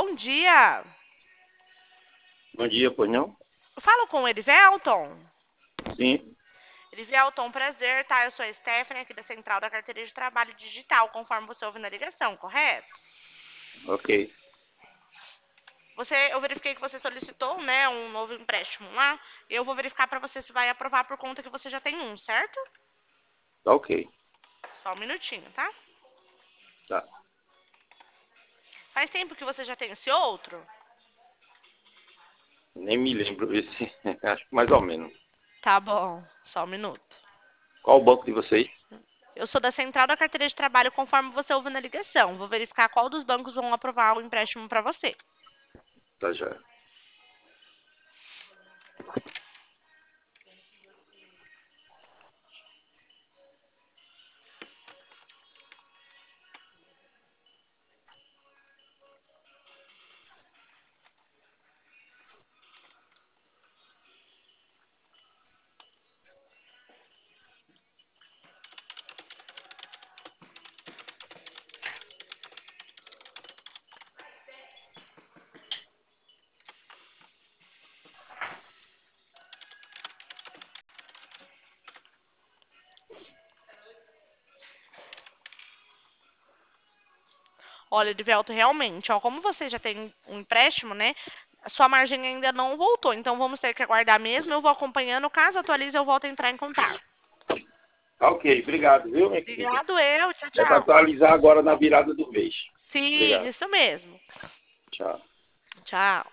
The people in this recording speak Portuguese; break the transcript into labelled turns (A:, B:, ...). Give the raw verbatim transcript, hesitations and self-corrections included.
A: bom dia.
B: Bom dia, pois não?
A: Eu falo com o Erivelton.
B: Sim,
A: Erivelton, prazer, tá? Eu sou a Stephanie, aqui da Central da Carteira de Trabalho Digital, conforme você ouve na ligação, correto?
B: ok.
A: Você, eu verifiquei que você solicitou, né, um novo empréstimo lá. Eu vou verificar para você se vai aprovar por conta que você já tem um, certo?
B: Tá ok.
A: Só um minutinho, tá?
B: Tá.
A: Faz tempo que você já tem esse outro?
B: Nem me lembro esse. Acho que mais ou menos.
A: Tá bom, só um minuto.
B: Qual o banco de vocês?
A: Eu sou da Central da Carteira de Trabalho, conforme você ouve na ligação. Vou verificar qual dos bancos vão aprovar o empréstimo para você.
B: Tá já.
A: Olha, Edivelto, realmente, ó, como você já tem um empréstimo, né? A sua margem ainda não voltou, então vamos ter que aguardar mesmo. Eu vou acompanhando. Caso atualize, eu volto a entrar em contato.
B: Tá ok. Obrigado, viu, minha querida?
A: Obrigado, eu. Tchau,
B: É para
A: tchau.
B: atualizar agora na virada do mês.
A: Sim,
B: Obrigado.
A: isso mesmo.
B: Tchau.
A: Tchau.